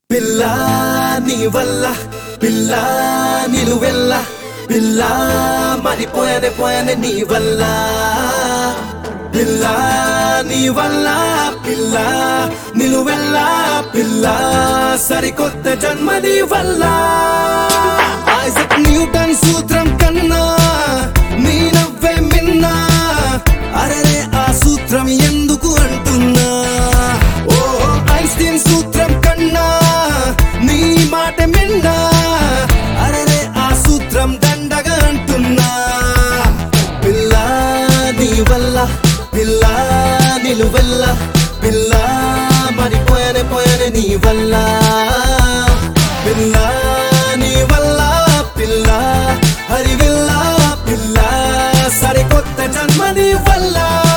పిల్లా నీ వల్ల పిల్లా నిలువెల్ల పిల్లా మరిపోయానే నీ వల్ల పిల్లా నీ వల్ల పిల్లా నిలువెల్ల పిల్లా సరికొత్త జన్మ నీ వల్ల ఐజాక్ న్యూటన్ సూత్రం కన్నా నీ నవ్వే మిన్నా అరే ఆ సూత్రం ఎందుకు అంటున్నా ఓ ఐన్స్టీన్ సూత్రం కన్నా నీ మాట మిన్నా అరే ఆ సూత్రం దండగా అంటున్నా పిల్లా నీ వల్ల పిల్లా నిలువెల్ల పిల్లా మరిపోయానే నీ వల్ల పిల్లా నీ వల్ల పిల్లా హరివిల్ల పిల్లా సరికొత్త జన్మ నీ వల్ల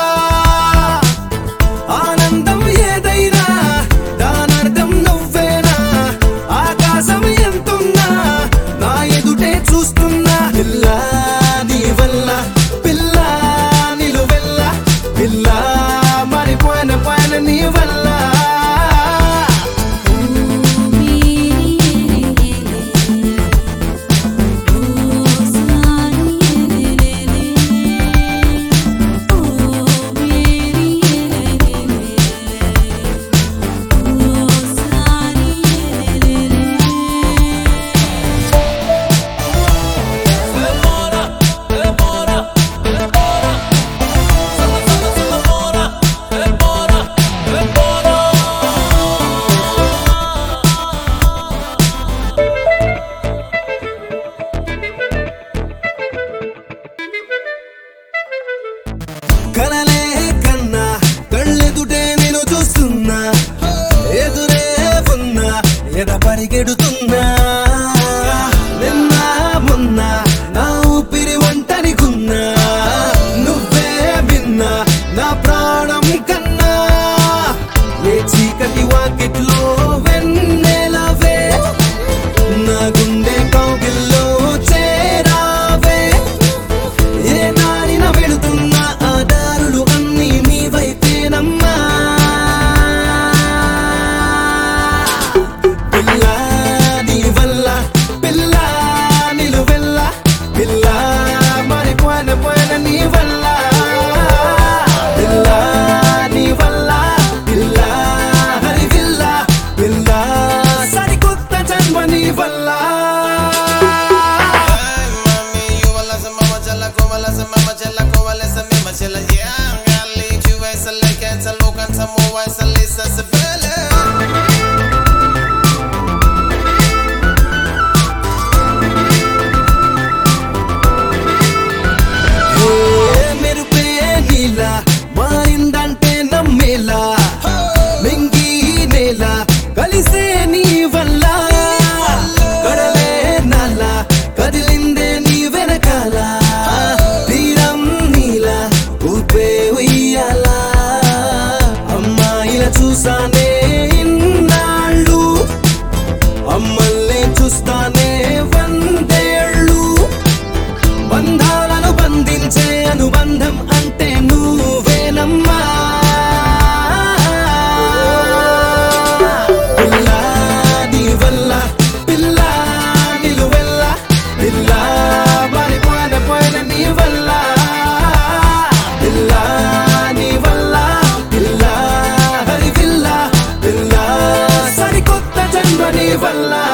ఆనందం ఏదైనా దానర్థం నువ్వేనా ఆకాశం ఎంతున్నా నా ఎదుటే చూస్తున్నా పిల్లా నీ వల్ల పిల్లా నిలువెల్ల పిల్లా మరిపోయానే నీ వల్ల కనలే కన్నా కళ్ళెదుటే నేను చూస్తున్నా ఎదురే ఉన్నా ఎద పరిగెడుతున్నా నిన్న మొన్న నా ఊపిరి ఒంటరిగున్నా నువ్వే విన్నా నా ప్రాణం కన్నా ఏ చీకటి వాకిట్లో వెన్నెలవే నా గుండె కౌగిల్లో చేరావే ఏ దారిన వెళుతున్నా ఆ దారులు అన్నీ నీ వైపేనమ్మా పిల్లా నీ వల్ల పిల్లా నిలువెల్ల పిల్లా మరిపోయానే నీ వల్ల పిల్లా నీ వల్ల పిల్లా హరివిల్ల పిల్లా సరికొత్త జన్మ నీ వల్ల మెరుపే నీలా మారిందంటే నమ్మేలా మింగి నేల కలిసే నీ వల్ల కడలే నాల కదిలిందే నీ వెనకాల తీరం నీలా ఊపే ఉయ్యాలా అమ్మాయిల చూసానే ఇన్నాళ్ళు అమ్మల్ని చూస్తానే వందేళ్ళు బంధాలను బంధించే అనుబంధం అంటే నువ్వేనమ్మా పిల్లా నీ వల్ల పిల్లా నిలువెల్ల పిల్లా మరిపోయానే నీ వల్ల పిల్లా నీ వల్ల పిల్లా హరివిల్ల పిల్లా సరికొత్త జన్మ నీ వల్ల